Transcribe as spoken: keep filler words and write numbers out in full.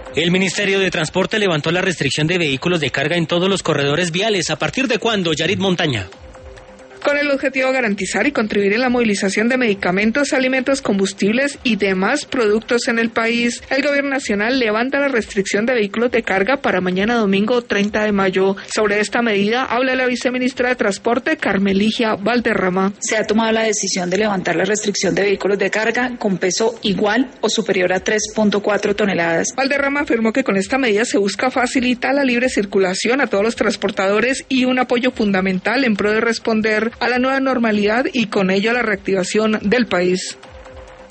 El Ministerio de Transporte levantó la restricción de vehículos de carga en todos los corredores viales. ¿A partir de cuándo, Yarit Montaña? Con el objetivo de garantizar y contribuir en la movilización de medicamentos, alimentos, combustibles y demás productos en el país, el Gobierno Nacional levanta la restricción de vehículos de carga para mañana domingo treinta de mayo. Sobre esta medida habla la viceministra de Transporte, Carmeligia Valderrama. Se ha tomado la decisión de levantar la restricción de vehículos de carga con peso igual o superior a tres punto cuatro toneladas. Valderrama afirmó que con esta medida se busca facilitar la libre circulación a todos los transportadores y un apoyo fundamental en pro de responder a la nueva normalidad y con ello a la reactivación del país.